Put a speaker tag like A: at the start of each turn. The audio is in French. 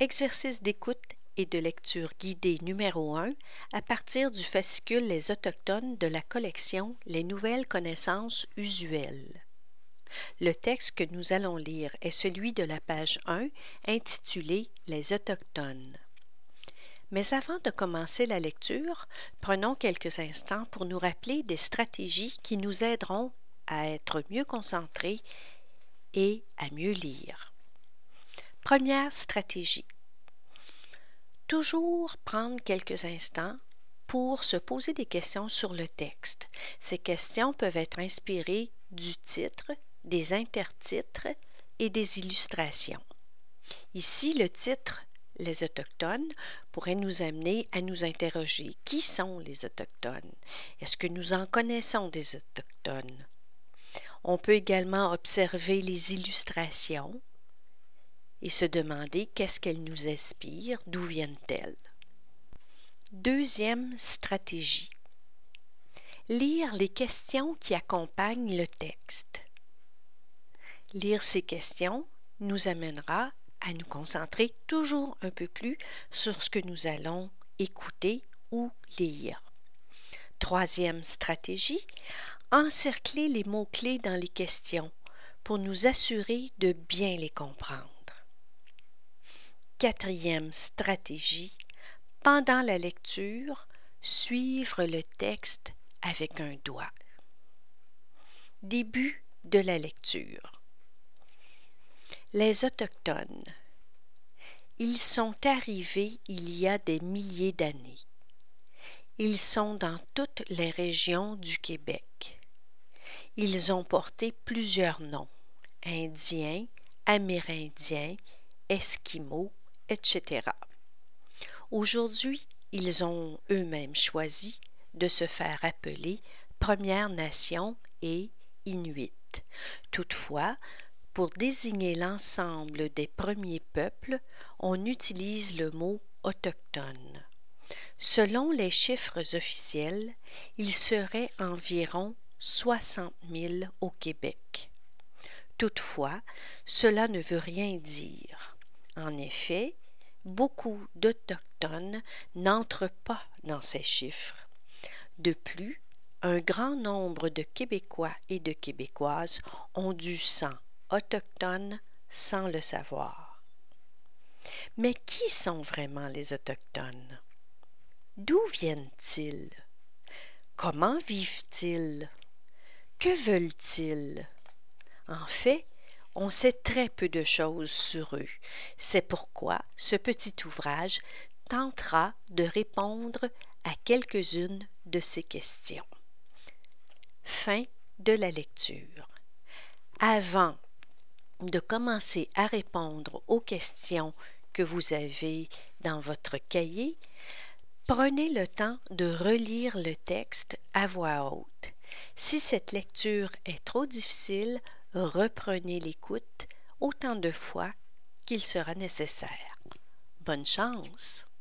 A: Exercice d'écoute et de lecture guidée numéro 1 à partir du fascicule Les Autochtones de la collection Les nouvelles connaissances usuelles. Le texte que nous allons lire est celui de la page 1 intitulé Les Autochtones. Mais avant de commencer la lecture, prenons quelques instants pour nous rappeler des stratégies qui nous aideront à être mieux concentrés et à mieux lire. Première stratégie. Toujours prendre quelques instants pour se poser des questions sur le texte. Ces questions peuvent être inspirées du titre, des intertitres et des illustrations. Ici, le titre « Les Autochtones » pourrait nous amener à nous interroger. Qui sont les Autochtones? Est-ce que nous en connaissons des Autochtones? On peut également observer les illustrations et se demander qu'est-ce qu'elles nous inspirent, d'où viennent-elles. Deuxième stratégie. Lire les questions qui accompagnent le texte. Lire ces questions nous amènera à nous concentrer toujours un peu plus sur ce que nous allons écouter ou lire. Troisième stratégie, encercler les mots-clés dans les questions pour nous assurer de bien les comprendre. Quatrième stratégie, pendant la lecture, suivre le texte avec un doigt. Début de la lecture. Les Autochtones. Ils sont arrivés il y a des milliers d'années. Ils sont dans toutes les régions du Québec. Ils ont porté plusieurs noms, Indiens, Amérindiens, Esquimaux, etc. Aujourd'hui, ils ont eux-mêmes choisi de se faire appeler Première Nation et Inuit. Toutefois, pour désigner l'ensemble des premiers peuples, on utilise le mot autochtone. Selon les chiffres officiels, il serait environ 60 000 au Québec. Toutefois, cela ne veut rien dire. En effet, beaucoup d'Autochtones n'entrent pas dans ces chiffres. De plus, un grand nombre de Québécois et de Québécoises ont du sang autochtone sans le savoir. Mais qui sont vraiment les Autochtones? D'où viennent-ils? Comment vivent-ils? Que veulent-ils? En fait, on sait très peu de choses sur eux. C'est pourquoi ce petit ouvrage tentera de répondre à quelques-unes de ces questions. Fin de la lecture. Avant de commencer à répondre aux questions que vous avez dans votre cahier, prenez le temps de relire le texte à voix haute. Si cette lecture est trop difficile, reprenez l'écoute autant de fois qu'il sera nécessaire. Bonne chance!